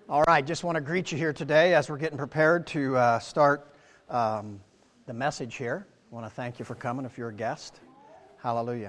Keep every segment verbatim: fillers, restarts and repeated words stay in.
All right, just want to greet you here today as we're getting prepared to uh, start um, the message here. I want to thank you for coming if you're a guest. Hallelujah.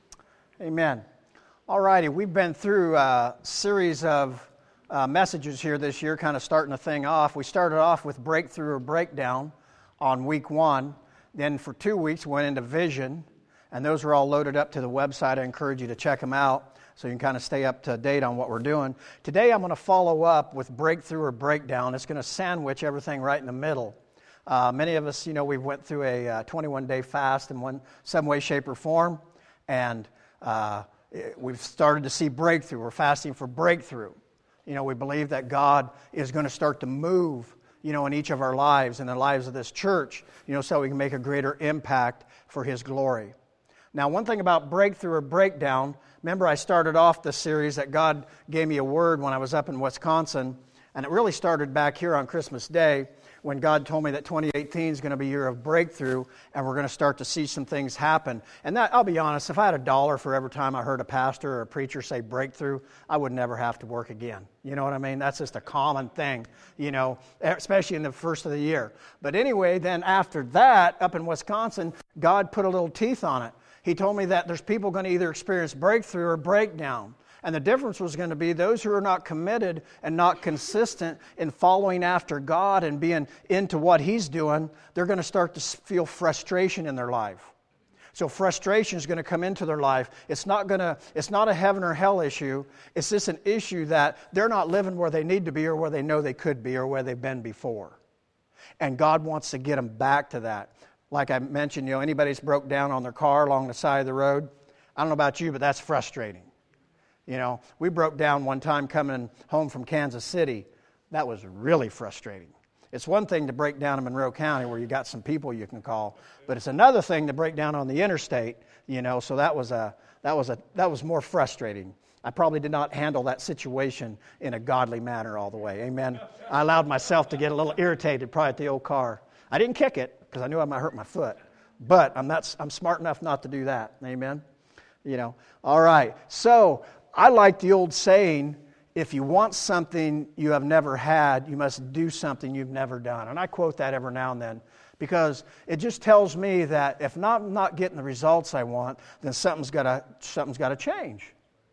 Amen. All righty, we've been through a series of uh, messages here this year, kind of starting the thing off. We started off with breakthrough or breakdown on week one. Then for two weeks, we went into vision, and those are all loaded up to the website. I encourage you to check them out, so you can kind of stay up to date on what we're doing. Today I'm going to follow up with breakthrough or breakdown. It's going to sandwich everything right in the middle. Uh, many of us, you know, we went through a uh, twenty-one day fast in one, some way, shape, or form, and uh, we've started to see breakthrough. We're fasting for breakthrough. You know, we believe that God is going to start to move, you know, in each of our lives, in the lives of this church, you know, so we can make a greater impact for His glory. Now, one thing about breakthrough or breakdown, remember I started off the series that God gave me a word when I was up in Wisconsin, and it really started back here on Christmas Day when God told me that twenty eighteen is going to be a year of breakthrough, and we're going to start to see some things happen. And that, I'll be honest, if I had a dollar for every time I heard a pastor or a preacher say breakthrough, I would never have to work again. You know what I mean? That's just a common thing, you know, especially in the first of the year. But anyway, then after that, up in Wisconsin, God put a little teeth on it. He told me that there's people going to either experience breakthrough or breakdown. And the difference was going to be those who are not committed and not consistent in following after God and being into what He's doing, they're going to start to feel frustration in their life. So frustration is going to come into their life. It's not going to, it's not a heaven or hell issue. It's just an issue that they're not living where they need to be or where they know they could be or where they've been before. And God wants to get them back to that. Like I mentioned, you know, anybody's broke down on their car along the side of the road, I don't know about you, but that's frustrating. You know, we broke down one time coming home from Kansas City. That was really frustrating. It's one thing to break down in Monroe County where you got some people you can call, but it's another thing to break down on the interstate, you know, so that was a that was a that was more frustrating. I probably did not handle that situation in a godly manner all the way. Amen. I allowed myself to get a little irritated probably at the old car. I didn't kick it because I knew I might hurt my foot, but I'm not I'm smart enough not to do that. Amen. You know. All right. So I like the old saying, if you want something you have never had, you must do something you've never done. And I quote that every now and then because it just tells me that if not, I'm not getting the results I want, then something's got to something's got to change.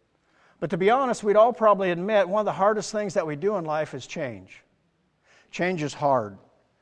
But to be honest, we'd all probably admit one of the hardest things that we do in life is change. Change is hard.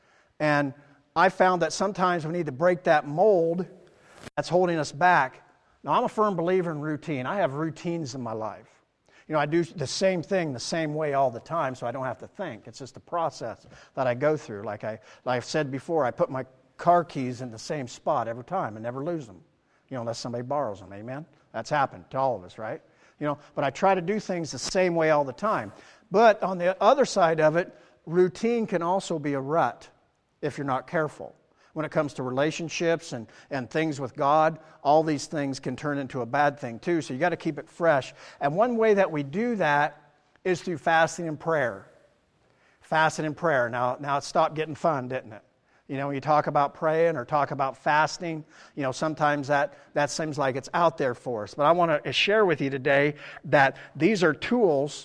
And I found that sometimes we need to break that mold that's holding us back. Now, I'm a firm believer in routine. I have routines in my life. You know, I do the same thing the same way all the time, so I don't have to think. It's just a process that I go through. Like, I, like I've said before, I put my car keys in the same spot every time and never lose them, you know, unless somebody borrows them. Amen? That's happened to all of us, right? You know, but I try to do things the same way all the time. But on the other side of it, routine can also be a rut if you're not careful. When it comes to relationships and, and things with God, all these things can turn into a bad thing too. So you got to keep it fresh. And one way that we do that is through fasting and prayer. Fasting and prayer. Now, now it stopped getting fun, didn't it? You know, when you talk about praying or talk about fasting, you know, sometimes that, that seems like it's out there for us. But I want to share with you today that these are tools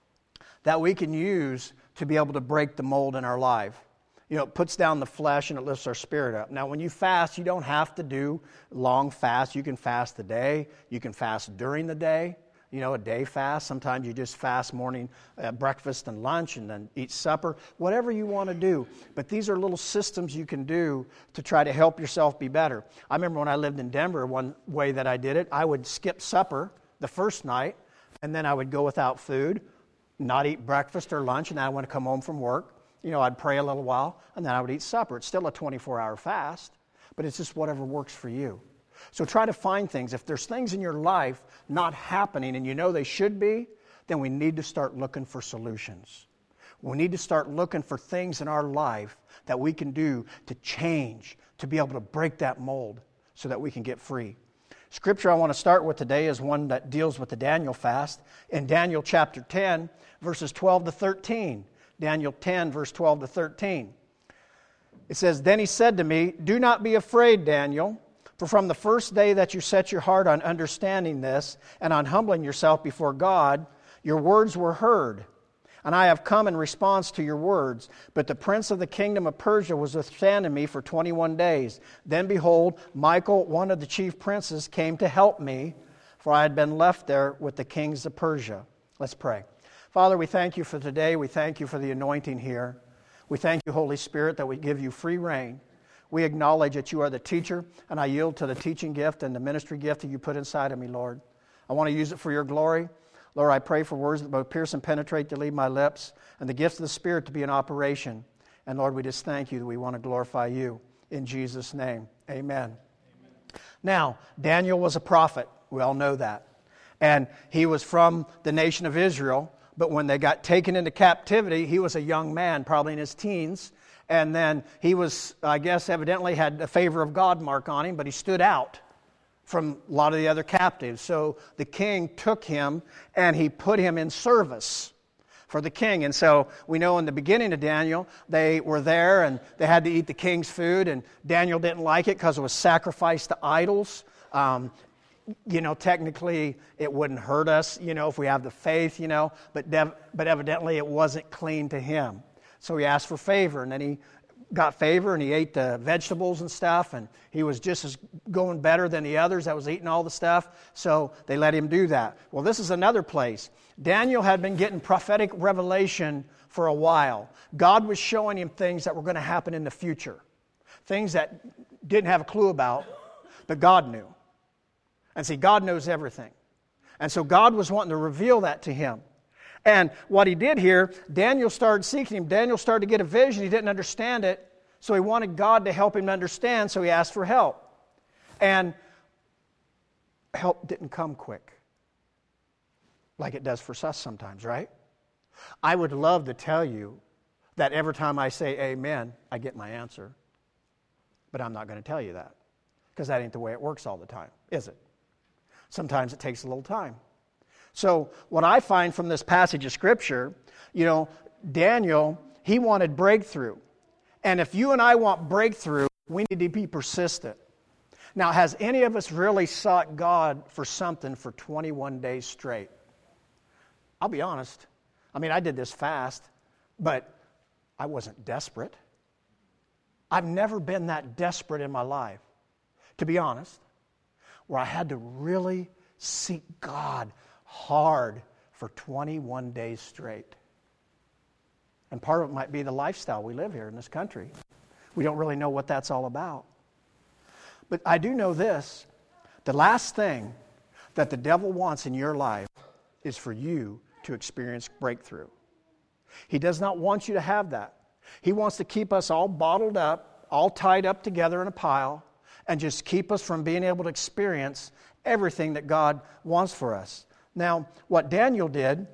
that we can use to be able to break the mold in our life. You know, it puts down the flesh and it lifts our spirit up. Now, when you fast, you don't have to do long fasts. You can fast the day. You can fast during the day. You know, a day fast. Sometimes you just fast morning, uh, breakfast and lunch and then eat supper. Whatever you want to do. But these are little systems you can do to try to help yourself be better. I remember when I lived in Denver, one way that I did it, I would skip supper the first night and then I would go without food, not eat breakfast or lunch, and then I want to come home from work. You know, I'd pray a little while, and then I would eat supper. It's still a twenty-four hour fast, but it's just whatever works for you. So try to find things. If there's things in your life not happening and you know they should be, then we need to start looking for solutions. We need to start looking for things in our life that we can do to change, to be able to break that mold so that we can get free. Scripture I want to start with today is one that deals with the Daniel fast. In Daniel chapter ten, verses twelve to thirteen. Daniel ten, verse twelve to thirteen. It says, "Then he said to me, 'Do not be afraid, Daniel, for from the first day that you set your heart on understanding this and on humbling yourself before God, your words were heard. and I have come in response to your words. But the prince of the kingdom of Persia was withstanding me for twenty-one days. Then behold, Michael, one of the chief princes, came to help me, for I had been left there with the kings of Persia. Let's pray. Father, we thank you for today. We thank you for the anointing here. We thank you, Holy Spirit, that we give you free reign. We acknowledge that you are the teacher, and I yield to the teaching gift and the ministry gift that you put inside of me, Lord. I want to use it for your glory. Lord, I pray for words that both pierce and penetrate to leave my lips, and the gifts of the Spirit to be in operation. And Lord, we just thank you that we want to glorify you. In Jesus' name, amen. Amen. Now, Daniel was a prophet. We all know that. And he was from the nation of Israel, but when they got taken into captivity, he was a young man, probably in his teens. And then he was, I guess, evidently had the favor of God mark on him, but he stood out from a lot of the other captives. So the king took him and he put him in service for the king. And so we know in the beginning of Daniel, they were there and they had to eat the king's food, and Daniel didn't like it because it was sacrificed to idols. Um, you know, technically it wouldn't hurt us, you know, if we have the faith, you know, but dev- but evidently it wasn't clean to him. So he asked for favor, and then he got favor, and he ate the vegetables and stuff, and he was just as going better than the others that was eating all the stuff, so they let him do that. Well, this is another place. Daniel had been getting prophetic revelation for a while. God was showing him things that were going to happen in the future, things that didn't have a clue about, but God knew. And see, God knows everything. And so God was wanting to reveal that to him. And what he did here, Daniel started seeking him. Daniel started to get a vision. He didn't understand it, so he wanted God to help him understand, so he asked for help. And help didn't come quick, like it does for us sometimes, right? I would love to tell you that every time I say amen, I get my answer. But I'm not going to tell you that, because that ain't the way it works all the time, is it? Sometimes it takes a little time. So what I find from this passage of Scripture, you know, Daniel, he wanted breakthrough. And if you and I want breakthrough, we need to be persistent. Now, has any of us really sought God for something for twenty-one days straight? I'll be honest. I mean, I did this fast, but I wasn't desperate. I've never been that desperate in my life, to be honest, where I had to really seek God hard for twenty-one days straight. And part of it might be the lifestyle we live here in this country. We don't really know what that's all about. But I do know this. The last thing that the devil wants in your life is for you to experience breakthrough. He does not want you to have that. He wants to keep us all bottled up, all tied up together in a pile, and just keep us from being able to experience everything that God wants for us. Now, what Daniel did,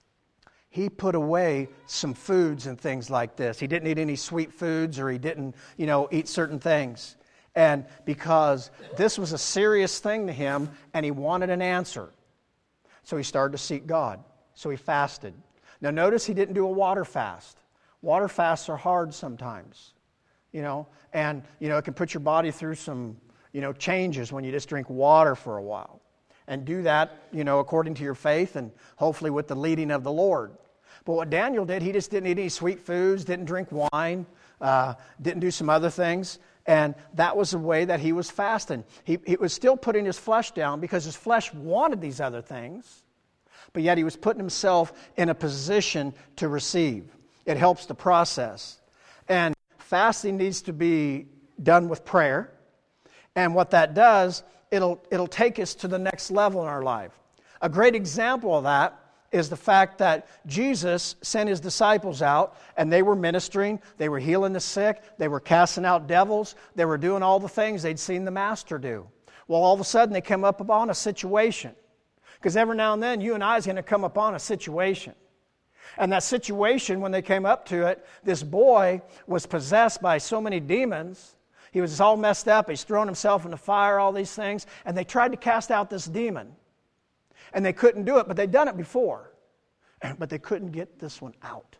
he put away some foods and things like this. He didn't eat any sweet foods, or he didn't, you know, eat certain things. And because this was a serious thing to him, and he wanted an answer. So he started to seek God. So he fasted. Now notice he didn't do a water fast. Water fasts are hard sometimes, you know, and, you know, it can put your body through some, you know, changes when you just drink water for a while. And do that, you know, according to your faith and hopefully with the leading of the Lord. But what Daniel did, he just didn't eat any sweet foods, didn't drink wine, uh, didn't do some other things. And that was the way that he was fasting. He, he was still putting his flesh down because his flesh wanted these other things. But yet he was putting himself in a position to receive. It helps the process. And fasting needs to be done with prayer. And what that does, it'll it'll take us to the next level in our life. A great example of that is the fact that Jesus sent his disciples out, and they were ministering, they were healing the sick, they were casting out devils, they were doing all the things they'd seen the Master do. Well, all of a sudden they come up upon a situation. Because every now and then you and I is going to come upon a situation. And that situation, when they came up to it, this boy was possessed by so many demons. He was all messed up. He's thrown himself in the fire, all these things. And they tried to cast out this demon. And they couldn't do it, but they'd done it before. But they couldn't get this one out.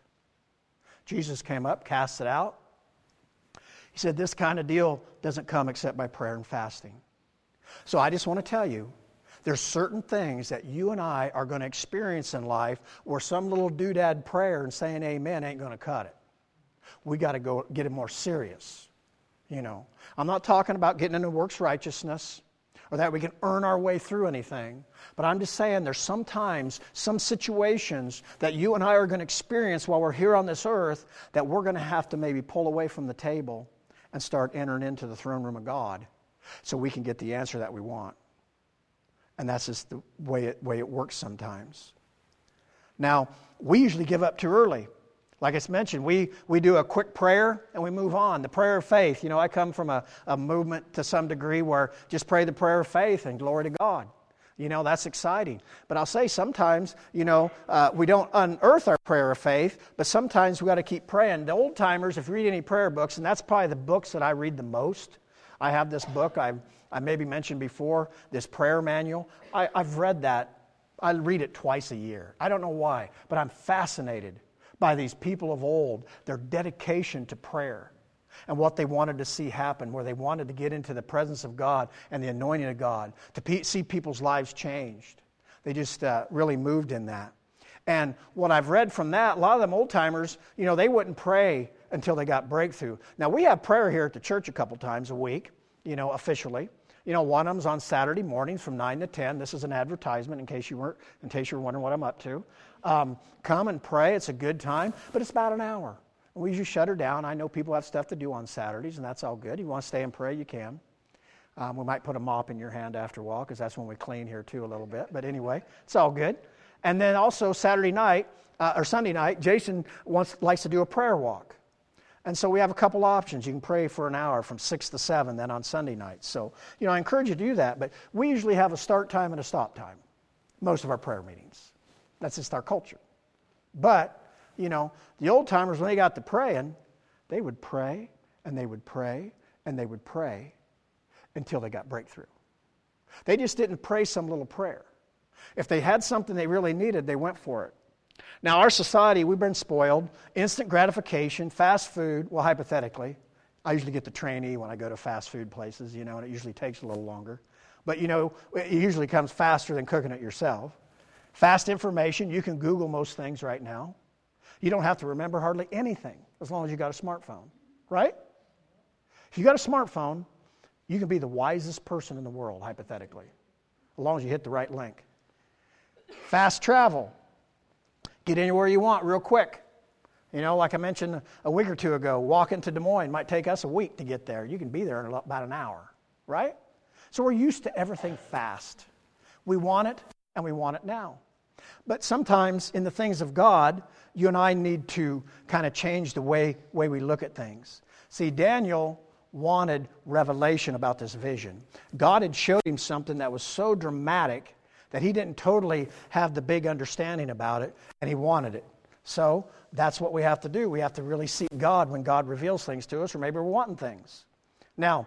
Jesus came up, cast it out. He said, this kind of deal doesn't come except by prayer and fasting. So I just want to tell you There's certain things that you and I are going to experience in life where some little doodad prayer and saying amen ain't going to cut it. We got to go get it more serious. You know, I'm not talking about getting into works righteousness or that we can earn our way through anything. But I'm just saying there's sometimes some situations that you and I are going to experience while we're here on this earth that we're going to have to maybe pull away from the table and start entering into the throne room of God so we can get the answer that we want. And that's just the way it, way it works sometimes. Now, we usually give up too early. Like I mentioned, we, we do a quick prayer and we move on. The prayer of faith. You know, I come from a, a movement to some degree where just pray the prayer of faith and glory to God. You know, that's exciting. But I'll say sometimes, you know, uh, we don't unearth our prayer of faith, but sometimes we got to keep praying. The old timers, if you read any prayer books, and that's probably the books that I read the most. I have this book I've, I maybe mentioned before, this prayer manual. I, I've read that. I read it twice a year. I don't know why, but I'm fascinated by these people of old, their dedication to prayer and what they wanted to see happen, where they wanted to get into the presence of God and the anointing of God, to pe- see people's lives changed. They just uh, really moved in that. And what I've read from that, a lot of them old-timers, you know, they wouldn't pray until they got breakthrough. Now, we have prayer here at the church a couple times a week, you know, officially. You know, one of them's on Saturday mornings from nine to ten. This is an advertisement in case you weren't, in case you're wondering what I'm up to. Um, come and pray. It's a good time, but it's about an hour. We usually shut her down. I know people have stuff to do on Saturdays, and that's all good. You want to stay and pray, you can. Um, we might put a mop in your hand after a while, because that's when we clean here too a little bit. But anyway, it's all good. And then also Saturday night, uh, or Sunday night, Jason wants likes to do a prayer walk. And so we have a couple options. You can pray for an hour from six to seven then on Sunday nights. So, you know, I encourage you to do that. But we usually have a start time and a stop time, most of our prayer meetings. That's just our culture. But, you know, the old timers, when they got to praying, they would pray and they would pray and they would pray until they got breakthrough. They just didn't pray some little prayer. If they had something they really needed, they went for it. Now, our society, we've been spoiled. Instant gratification, fast food, well, hypothetically. I usually get the trainee when I go to fast food places, you know, and it usually takes a little longer. But, you know, it usually comes faster than cooking it yourself. Fast information, you can Google most things right now. You don't have to remember hardly anything as long as you got a smartphone, right? If you got a smartphone, you can be the wisest person in the world, hypothetically, as long as you hit the right link. Fast travel. Get anywhere you want real quick. You know, like I mentioned a week or two ago, walking to Des Moines might take us a week to get there. You can be there in about an hour, right? So we're used to everything fast. We want it, and we want it now. But sometimes in the things of God, you and I need to kind of change the way, way we look at things. See, Daniel wanted revelation about this vision. God had showed him something that was so dramatic that he didn't totally have the big understanding about it, and he wanted it. So that's what we have to do. We have to really seek God when God reveals things to us, or maybe we're wanting things. Now,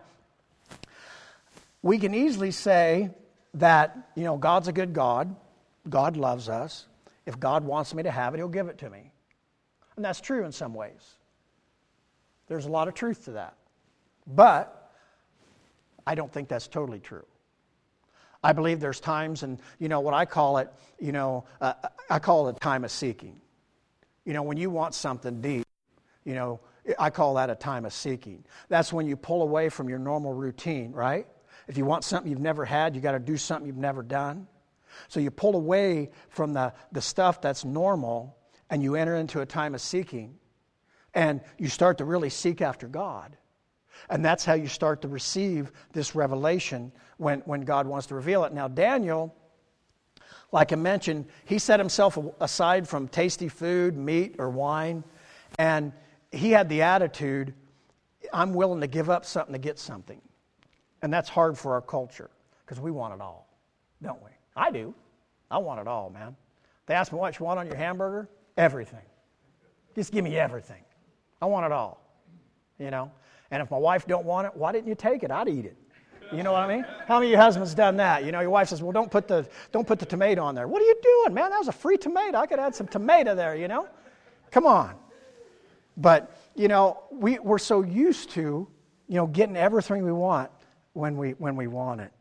we can easily say that, you know, God's a good God. God loves us. If God wants me to have it, He'll give it to me. And that's true in some ways. There's a lot of truth to that. But I don't think that's totally true. I believe there's times, and, you know, what I call it, you know, uh, I call it a time of seeking. You know, when you want something deep, you know, I call that a time of seeking. That's when you pull away from your normal routine, right? If you want something you've never had, you got to do something you've never done. So you pull away from the, the stuff that's normal, and you enter into a time of seeking, and you start to really seek after God. And that's how you start to receive this revelation when, when God wants to reveal it. Now, Daniel, like I mentioned, he set himself aside from tasty food, meat, or wine, and he had the attitude, I'm willing to give up something to get something. And that's hard for our culture, because we want it all, don't we? I do. I want it all, man. They ask me what you want on your hamburger? Everything. Just give me everything. I want it all, you know. And if my wife don't want it, why didn't you take it? I'd eat it. You know what I mean? How many of your husbands done that? You know, your wife says, well, don't put the don't put the tomato on there. What are you doing, man? That was a free tomato. I could add some tomato there, you know. Come on. But, you know, we, we're so used to, you know, getting everything we want when we when we want it.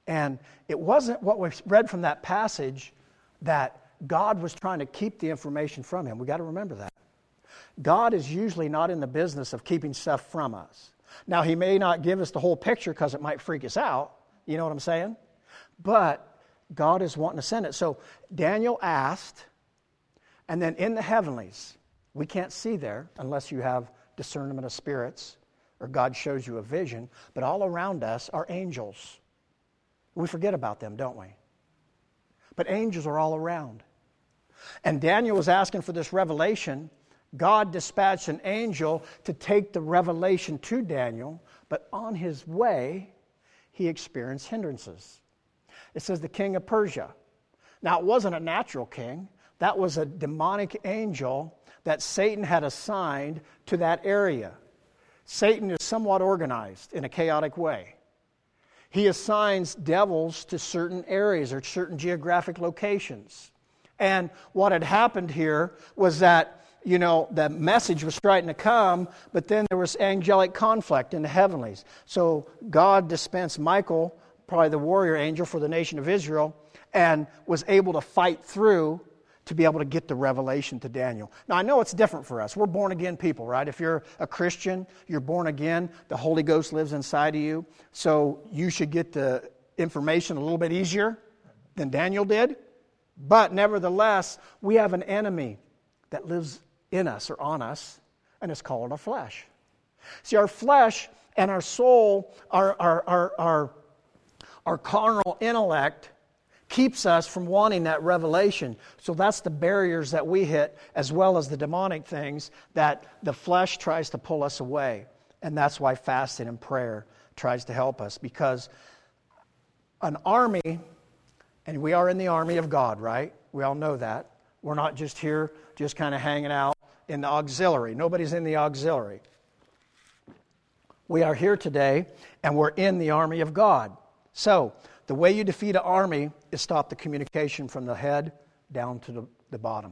And it wasn't what we read from that passage that God was trying to keep the information from him. We've got to remember that. God is usually not in the business of keeping stuff from us. Now, he may not give us the whole picture because it might freak us out. You know what I'm saying? But God is wanting to send it. So Daniel asked, and then in the heavenlies, we can't see there unless you have discernment of spirits or God shows you a vision, but all around us are angels. We forget about them, don't we? But angels are all around. And Daniel was asking for this revelation. God dispatched an angel to take the revelation to Daniel, but on his way, he experienced hindrances. It says the king of Persia. Now, it wasn't a natural king. That was a demonic angel that Satan had assigned to that area. Satan is somewhat organized in a chaotic way. He assigns devils to certain areas or certain geographic locations. And what had happened here was that, you know, the message was starting to come, but then there was angelic conflict in the heavenlies. So God dispensed Michael, probably the warrior angel for the nation of Israel, and was able to fight through to be able to get the revelation to Daniel. Now, I know it's different for us. We're born-again people, right? If you're a Christian, you're born again, the Holy Ghost lives inside of you, so you should get the information a little bit easier than Daniel did. But nevertheless, we have an enemy that lives in us or on us, and it's called our flesh. See, our flesh and our soul, our, our, our, our, our carnal intellect keeps us from wanting that revelation. So that's the barriers that we hit, as well as the demonic things that the flesh tries to pull us away. And that's why fasting and prayer tries to help us. Because an army, and we are in the army of God, right? We all know that. We're not just here, just kind of hanging out in the auxiliary. Nobody's in the auxiliary. We are here today, and we're in the army of God. So, the way you defeat an army is stop the communication from the head down to the, the bottom.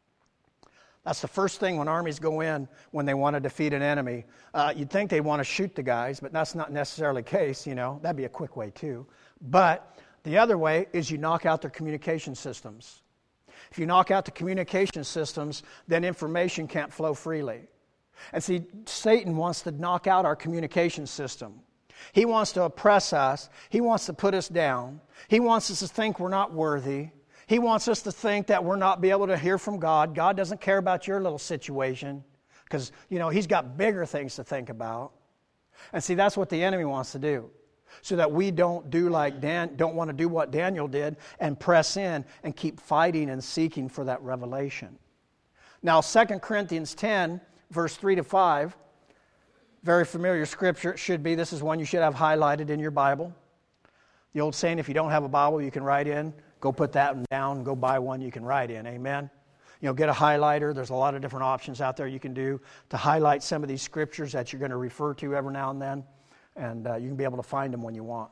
That's the first thing when armies go in when they want to defeat an enemy. Uh, you'd think they want to shoot the guys, but that's not necessarily the case, you know. That'd be a quick way too. But the other way is you knock out their communication systems. If you knock out the communication systems, then information can't flow freely. And see, Satan wants to knock out our communication system. He wants to oppress us. He wants to put us down. He wants us to think we're not worthy. He wants us to think that we're not be able to hear from God. God doesn't care about your little situation because, you know, He's got bigger things to think about. And see, that's what the enemy wants to do, so that we don't do like Dan, don't want to do what Daniel did and press in and keep fighting and seeking for that revelation. Now, Second Corinthians ten, verse three to five, very familiar scripture. It should be. This is one you should have highlighted in your Bible. The old saying, if you don't have a Bible you can write in, go put that one down, go buy one you can write in. Amen? You know, get a highlighter. There's a lot of different options out there you can do to highlight some of these scriptures that you're going to refer to every now and then. And uh, you can be able to find them when you want.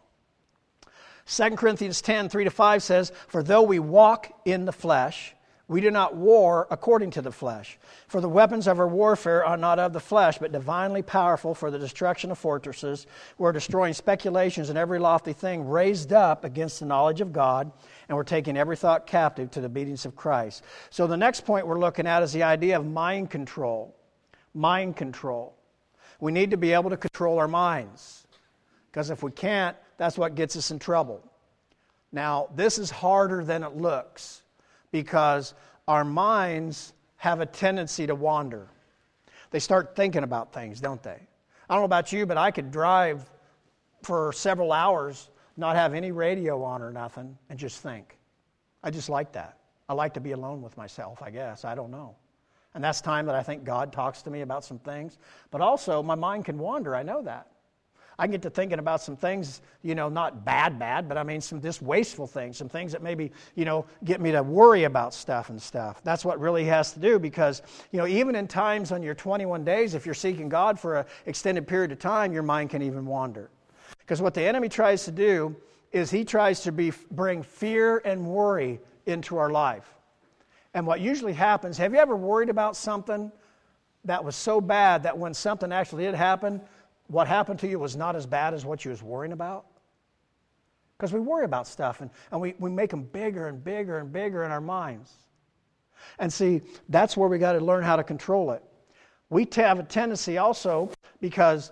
Second Corinthians ten, three to five says, for though we walk in the flesh, we do not war according to the flesh. For the weapons of our warfare are not of the flesh, but divinely powerful for the destruction of fortresses. We're destroying speculations and every lofty thing raised up against the knowledge of God, and we're taking every thought captive to the obedience of Christ. So the next point we're looking at is the idea of mind control. Mind control. We need to be able to control our minds, because if we can't, that's what gets us in trouble. Now, this is harder than it looks, because our minds have a tendency to wander. They start thinking about things, don't they? I don't know about you, but I could drive for several hours, not have any radio on or nothing, and just think. I just like that. I like to be alone with myself, I guess. I don't know. And that's time that I think God talks to me about some things. But also, my mind can wander. I know that. I can get to thinking about some things, you know, not bad, bad, but I mean some just wasteful things, some things that maybe, you know, get me to worry about stuff and stuff. That's what really has to do, because, you know, even in times on your twenty-one days, if you're seeking God for an extended period of time, your mind can even wander. Because what the enemy tries to do is he tries to be, bring fear and worry into our life. And what usually happens, have you ever worried about something that was so bad that when something actually did happen, what happened to you was not as bad as what you was worrying about? Because we worry about stuff, and, and we, we make them bigger and bigger and bigger in our minds. And see, that's where we got to learn how to control it. We have a tendency also, because,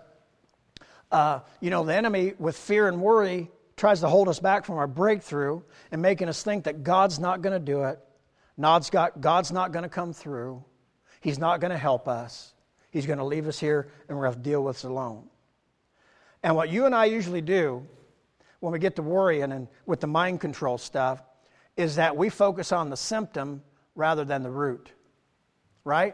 uh, you know, the enemy with fear and worry tries to hold us back from our breakthrough and making us think that God's not going to do it. God's, got, God's not going to come through. He's not going to help us. He's going to leave us here and we're going to have to deal with it alone. And what you and I usually do when we get to worrying and with the mind control stuff is that we focus on the symptom rather than the root. Right?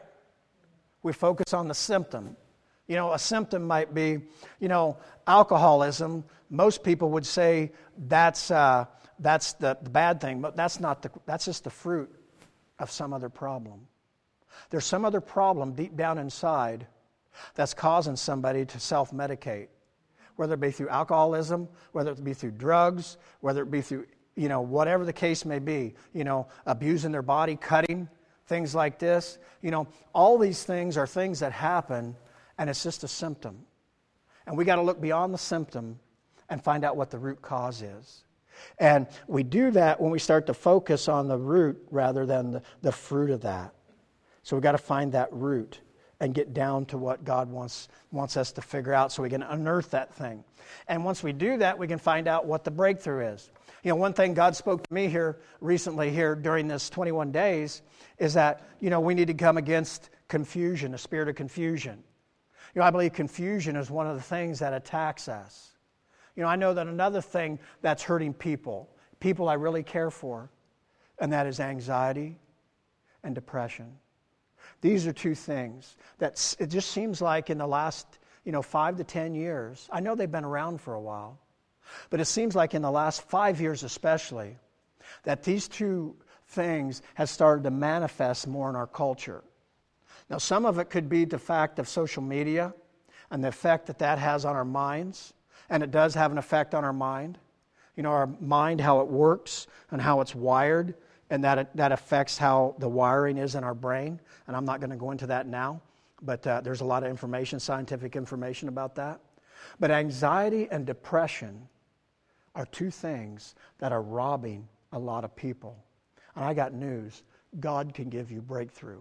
We focus on the symptom. You know, a symptom might be, you know, alcoholism. Most people would say that's uh, that's the, the bad thing, but that's not the that's just the fruit of some other problem. There's some other problem deep down inside that's causing somebody to self-medicate, whether it be through alcoholism, whether it be through drugs, whether it be through, you know, whatever the case may be, you know, abusing their body, cutting, things like this. You know, all these things are things that happen, and it's just a symptom. And we got to look beyond the symptom and find out what the root cause is. And we do that when we start to focus on the root rather than the, the fruit of that. So we've got to find that root and get down to what God wants wants us to figure out so we can unearth that thing. And once we do that, we can find out what the breakthrough is. You know, one thing God spoke to me here recently here during this twenty-one days is that, you know, we need to come against confusion, a spirit of confusion. You know, I believe confusion is one of the things that attacks us. You know, I know that another thing that's hurting people, people I really care for, and that is anxiety and depression. These are two things that it just seems like in the last, you know, five to ten years, I know they've been around for a while, but it seems like in the last five years especially, that these two things have started to manifest more in our culture. Now, some of it could be the fact of social media and the effect that that has on our minds, and it does have an effect on our mind. You know, our mind, how it works and how it's wired, and that it, that affects how the wiring is in our brain. And I'm not going to go into that now, but uh, there's a lot of information, scientific information about that. But anxiety and depression are two things that are robbing a lot of people. And I got news. God can give you breakthrough.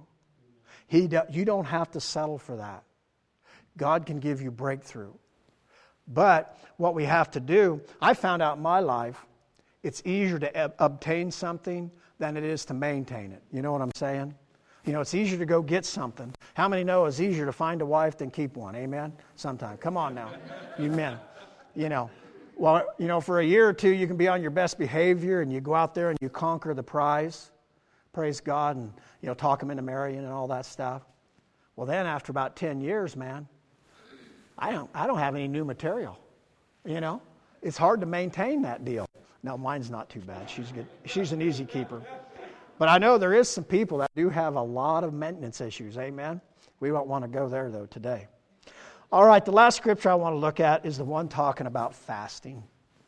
He do, you don't have to settle for that. God can give you breakthrough. But what we have to do, I found out in my life, it's easier to ob- obtain something than it is to maintain it. You know what I'm saying? You know, it's easier to go get something. How many know it's easier to find a wife than keep one? Amen? Sometimes. Come on now. You men. You know. Well, you know, for a year or two, you can be on your best behavior and you go out there and you conquer the prize. Praise God, and, you know, talk them into marrying and all that stuff. Well, then after about ten years, man, I don't, I don't have any new material. You know? It's hard to maintain that deal. No, mine's not too bad. She's good. She's an easy keeper. But I know there is some people that do have a lot of maintenance issues. Amen? We won't want to go there, though, today. All right, the last scripture I want to look at is the one talking about fasting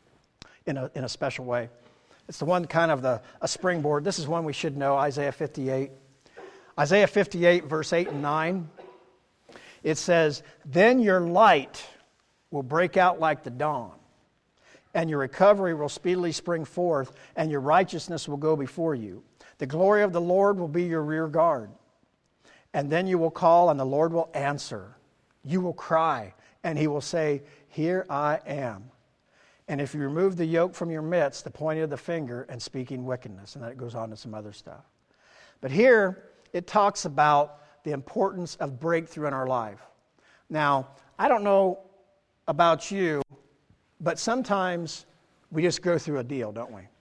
in a, in a special way. It's the one kind of the a springboard. This is one we should know, Isaiah fifty-eight. Isaiah fifty-eight, verse eight and nine. It says, "Then your light will break out like the dawn, and your recovery will speedily spring forth, and your righteousness will go before you. The glory of the Lord will be your rear guard. And then you will call, and the Lord will answer. You will cry, and He will say, 'Here I am.' And if you remove the yoke from your midst, the pointing of the finger and speaking wickedness." And then it goes on to some other stuff. But here, it talks about the importance of breakthrough in our life. Now, I don't know about you, but sometimes we just go through a deal, don't we?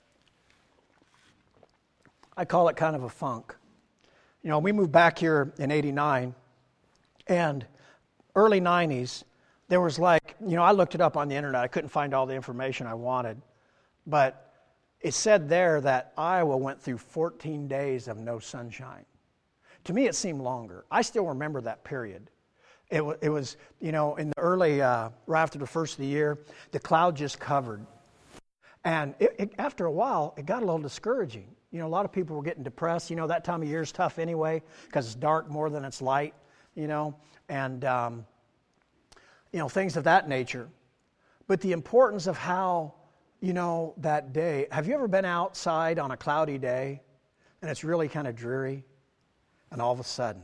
I call it kind of a funk. You know, we moved back here in eighty-nine, and early nineties, there was like, you know, I looked it up on the internet. I couldn't find all the information I wanted, but it said there that Iowa went through fourteen days of no sunshine. To me, it seemed longer. I still remember that period. It, w- it was, you know, in the early, uh, right after the first of the year, the cloud just covered. And it, it, after a while, it got a little discouraging. You know, a lot of people were getting depressed. You know, that time of year is tough anyway because it's dark more than it's light, you know, and, um, you know, things of that nature. But the importance of how you know, that day, have you ever been outside on a cloudy day and it's really kind of dreary, and all of a sudden,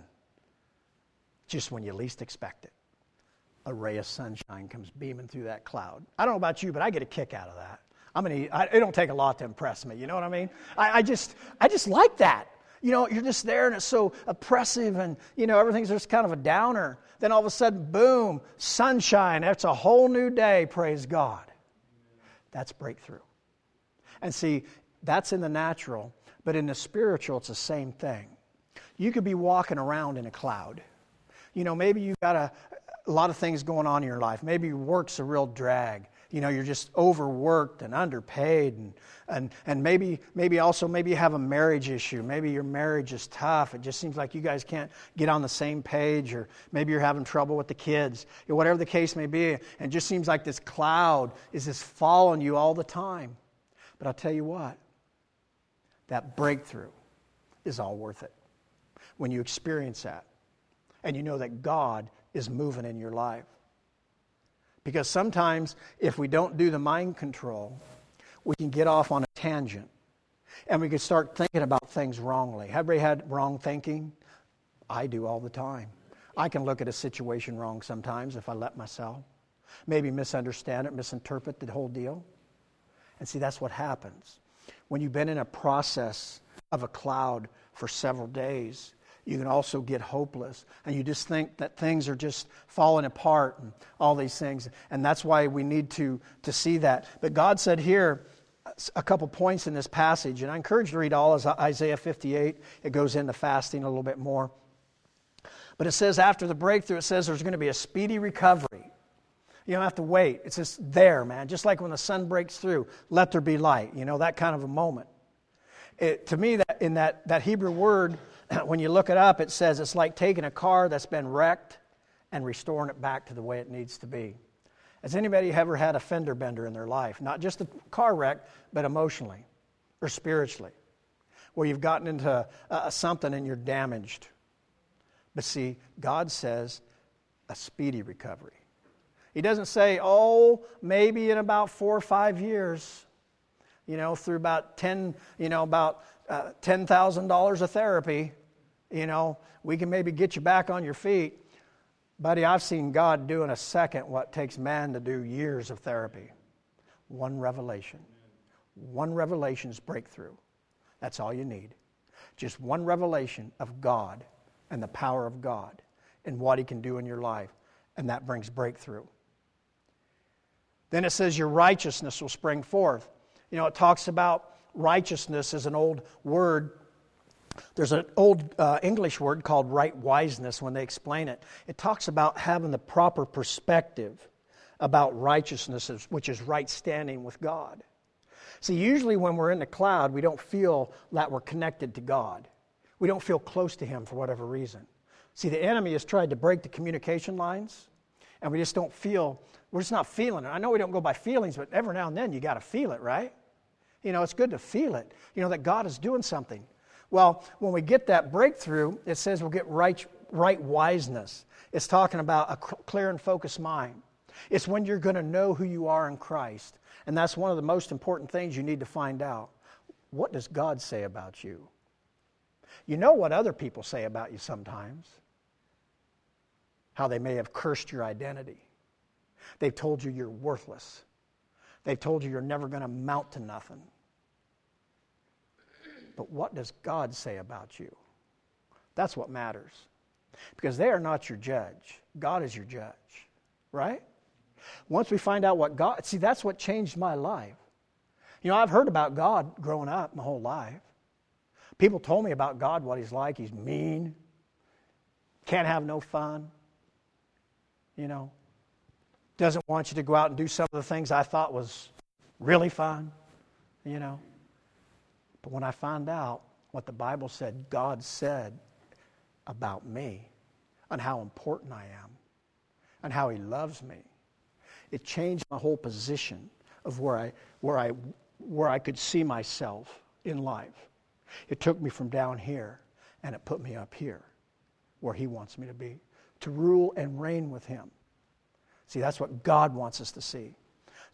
just when you least expect it, a ray of sunshine comes beaming through that cloud? I don't know about you, but I get a kick out of that. I'm gonna. I, it don't take a lot to impress me. You know what I mean? I, I just, I just like that. You know, you're just there, and it's so oppressive, and you know everything's just kind of a downer. Then all of a sudden, boom, sunshine. That's a whole new day. Praise God. That's breakthrough. And see, that's in the natural, but in the spiritual, it's the same thing. You could be walking around in a cloud. You know, maybe you've got a, a lot of things going on in your life. Maybe your work's a real drag. You know, you're just overworked and underpaid, and and and maybe maybe also maybe you have a marriage issue. Maybe your marriage is tough. It just seems like you guys can't get on the same page, or maybe you're having trouble with the kids. You know, whatever the case may be, and it just seems like this cloud is just following you all the time. But I'll tell you what, that breakthrough is all worth it when you experience that, and you know that God is moving in your life. Because sometimes if we don't do the mind control, we can get off on a tangent and we can start thinking about things wrongly. Have you had wrong thinking? I do all the time. I can look at a situation wrong sometimes if I let myself. Maybe misunderstand it, misinterpret the whole deal. And see, that's what happens. When you've been in a process of a cloud for several days, you can also get hopeless, and you just think that things are just falling apart and all these things. And that's why we need to, to see that. But God said here a couple points in this passage, and I encourage you to read all of Isaiah fifty-eight. It goes into fasting a little bit more. But it says after the breakthrough, it says there's going to be a speedy recovery. You don't have to wait. It's just there, man. Just like when the sun breaks through, let there be light. You know, that kind of a moment. It, to me, that in that, that Hebrew word, when you look it up, it says it's like taking a car that's been wrecked and restoring it back to the way it needs to be. Has anybody ever had a fender bender in their life? Not just a car wreck, but emotionally or spiritually, where you've gotten into uh, something and you're damaged. But see, God says a speedy recovery. He doesn't say, oh, maybe in about four or five years, you know, through about ten, you know, about uh, ten thousand dollars of therapy, you know, we can maybe get you back on your feet. Buddy, I've seen God do in a second what takes man to do years of therapy. One revelation. One revelation's breakthrough. That's all you need. Just one revelation of God and the power of God and what He can do in your life. And that brings breakthrough. Then it says your righteousness will spring forth. You know, it talks about righteousness as an old word. There's an old uh, English word called right wiseness when they explain it. It talks about having the proper perspective about righteousness, which is right standing with God. See, usually when we're in the cloud, we don't feel that we're connected to God. We don't feel close to Him for whatever reason. See, the enemy has tried to break the communication lines, and we just don't feel, we're just not feeling it. I know we don't go by feelings, but every now and then you got to feel it, right? You know, it's good to feel it, you know, that God is doing something. Well, when we get that breakthrough, it says we'll get right, right wiseness. It's talking about a clear and focused mind. It's when you're going to know who you are in Christ. And that's one of the most important things you need to find out. What does God say about you? You know what other people say about you sometimes. How they may have cursed your identity. They've told you you're worthless. They've told you you're never going to amount to nothing. But what does God say about you? That's what matters. Because they are not your judge. God is your judge. Right? Once we find out what God... See, that's what changed my life. You know, I've heard about God growing up my whole life. People told me about God, what He's like. He's mean. Can't have no fun. You know. Doesn't want you to go out and do some of the things I thought was really fun. You know. But when I found out what the Bible said God said about me and how important I am and how He loves me, it changed my whole position of where I where I where I could see myself in life. It took me from down here and it put me up here where He wants me to be, to rule and reign with Him. See, that's what God wants us to see.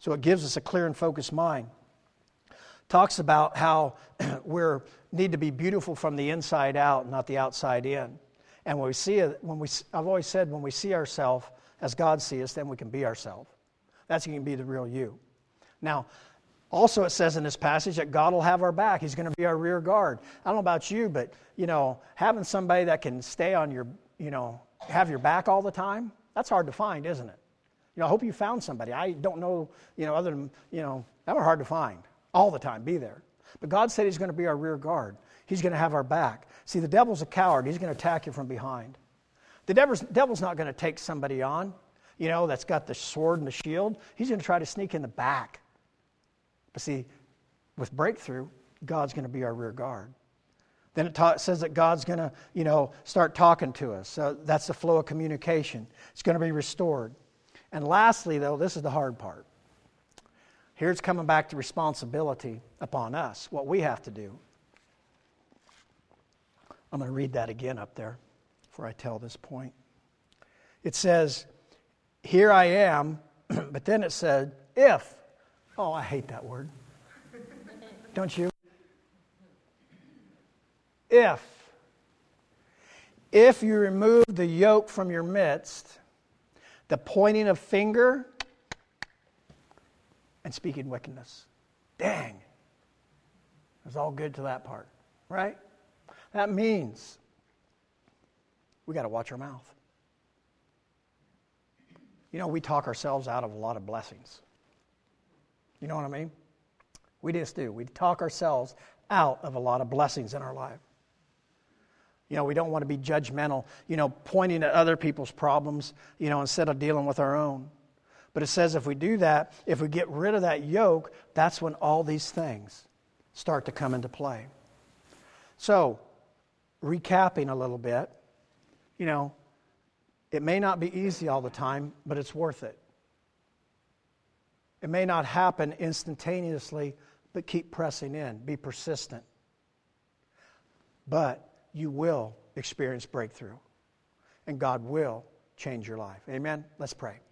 So it gives us a clear and focused mind. Talks about how we need to be beautiful from the inside out, not the outside in. And when we see it, when we, I've always said, when we see ourselves as God sees us, then we can be ourselves. That's when you can be the real you. Now, also it says in this passage that God will have our back. He's going to be our rear guard. I don't know about you, but, you know, having somebody that can stay on your, you know, have your back all the time, that's hard to find, isn't it? You know, I hope you found somebody. I don't know, you know, other than, you know, that were hard to find all the time, be there. But God said He's going to be our rear guard. He's going to have our back. See, the devil's a coward. He's going to attack you from behind. The devil's, devil's not going to take somebody on, you know, that's got the sword and the shield. He's going to try to sneak in the back. But see, with breakthrough, God's going to be our rear guard. Then it ta- says that God's going to, you know, start talking to us. So that's the flow of communication. It's going to be restored. And lastly, though, this is the hard part. Here it's coming back to responsibility upon us, what we have to do. I'm going to read that again up there before I tell this point. It says, here I am, but then it said, if. Oh, I hate that word. Don't you? If. If you remove the yoke from your midst, the pointing of finger, and speaking wickedness. Dang. It was all good to that part, right? That means we got to watch our mouth. You know, we talk ourselves out of a lot of blessings. You know what I mean? We just do. We talk ourselves out of a lot of blessings in our life. You know, we don't want to be judgmental, you know, pointing at other people's problems, you know, instead of dealing with our own. But it says if we do that, if we get rid of that yoke, that's when all these things start to come into play. So, recapping a little bit, you know, it may not be easy all the time, but it's worth it. It may not happen instantaneously, but keep pressing in. Be persistent. But you will experience breakthrough, and God will change your life. Amen? Let's pray.